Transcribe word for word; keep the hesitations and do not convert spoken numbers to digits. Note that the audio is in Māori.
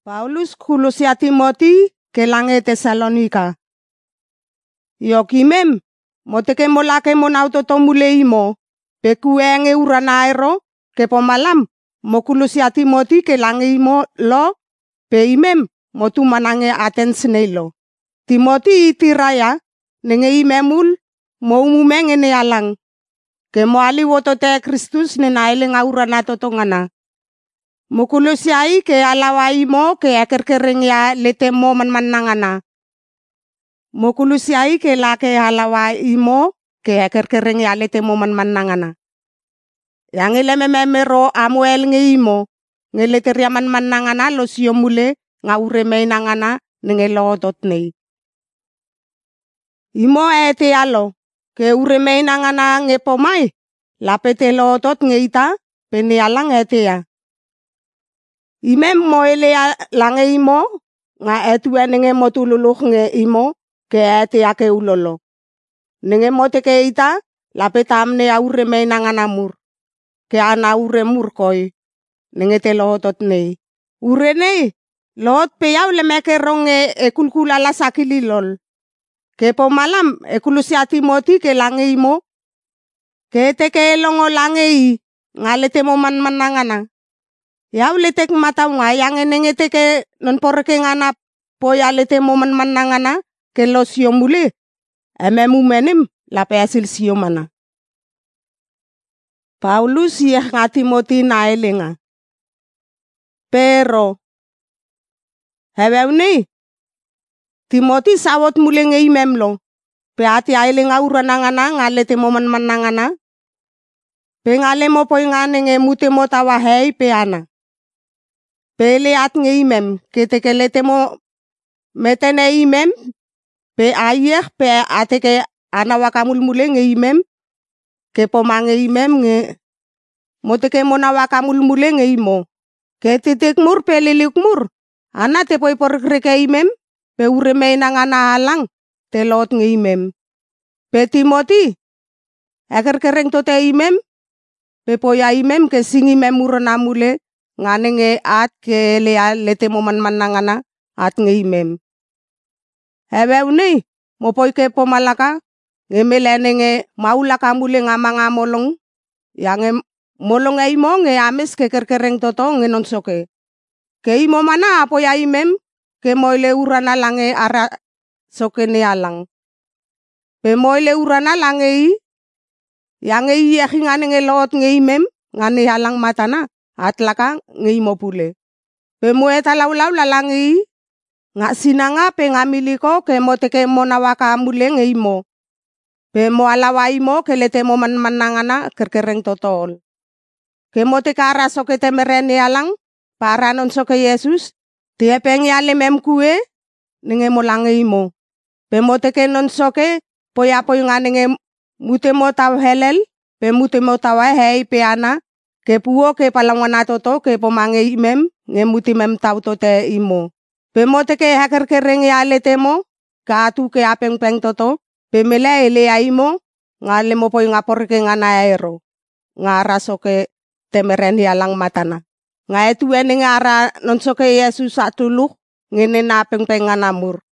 Paulus kulusia Timoti ke lange Tesalonika. Yo kimem, moteke molake monauto tomule imo, pe kuenge uranaero, ke pomalam, mo kulusia Timoti ke lange imo lo, pe imem, motu manange Athens neilo. Timoti itiraya, nenge imemul, mo umumenge ne alang, ke mo ali wotote Kristus ne naile nga uranato tongana. Mukulusiai ke alawai mo ke akerkereng ya lete mo manmanangana. Mukulusiai ke lake alawai mo ke akerkereng ya lete mo manmanangana. Yang ileme memero amuel nge imo nge lete ria manmanangana lo sio mule nga uremei nangana nge lootot nei. Imo ete alo ke uremei nangana nge pomai lapete lootot nge ita pene alang ete ya. Imem mo elea lange imo nga etue nenge motululuh nge imo ke ete ake ulolo. Nenge moteke ita lapeta amne aure mei nangana mur. Ke ana ure mur koi nenge te lootot nei. Ure nei loot pe yau le meke ronge e kulkulala sakililol. Ke pomalam e kulusia Timoti ke lange imo ke teke elongo lange i nga lete mo manmanangana. Yau letek mata nga yang nenge teke non porke ngana poya lete mo manmanangana ke lo sio mule. Ememu menim lape asil sio mana. Paulus yeh nga Timoti na elenga. Pero hewew nei Timoti sawot mule nge imem lo. Pe ati aelenga uranangana nga lete mo manmanangana. Pe ngale mo poi nga nenge mute mo tawa hei pe ana. Pele at nge imem ke teke lete mo metene imem pe ayeh pe ateke anawakamul mule nge imem ke pomange imem nge moteke monawakamul mule nge imo ke titik mur pe lilik mur ana te poi porkreke imem pe uremei nangana alang te lot nge imem pe Timoti akerkereng tote imem pe poya imem ke singi mem urana mule ngane nge at ke lea lete mo manmanangana at nge imem. Hewew nei mo poi ke pomalaka nge melene nge maulaka mule nga mga molong yang nge molong e imo nge ames ke kerkereng toto nge nonsoke. Ke imo mana apoya imem ke moile urana lange ara soke ne alang. Pe moile urana lange i yang nge iyekhi ngane nge loot nge imem ngane alang matana at laka nge imo pule. Pe mueta laulau lalange i nga sinanga pe ngamiliko ke moteke monawaka mule nge imo. Pe mo alawa imo ke lete mo manmanangana kerkereng totol. Ke moteka ara soke temerene alang para non soke Yesus tie pengi ale mem kue nenge mo lange imo. Pe moteke non soke poya poy nga nenge mute mo taw helel pe mute mo tawa hei pe ana ke puo ke palangwana toto ke pomange imem nge muti mem taw tote imo. Pe moteke hakerkereng ya lete mo ka atu ke apeng peng toto pe mele ele ya imo nga le mo poy nga porke nga naero nga ara soke temeren ya lang matana. Nga etue nenge ara non soke Yesus atuluk ngene na peng peng nga namur.